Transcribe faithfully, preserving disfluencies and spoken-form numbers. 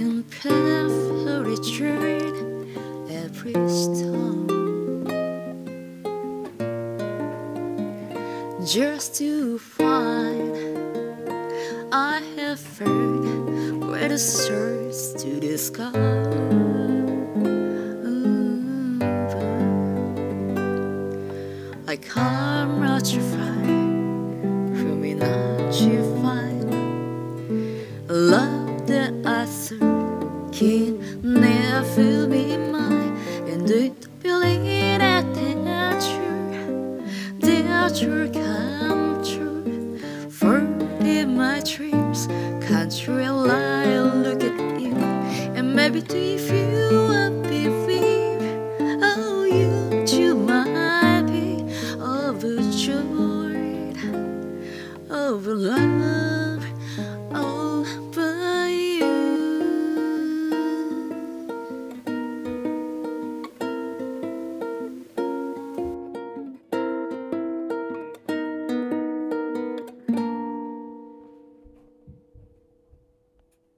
and painfully tried every stone just to find I have heard where the stars to the sky. I can't much find from me not you find a love that I thought can never be mine, and do you believe that that's true, that true come true? For in my dreams can't rely look at you, and maybe do you feel a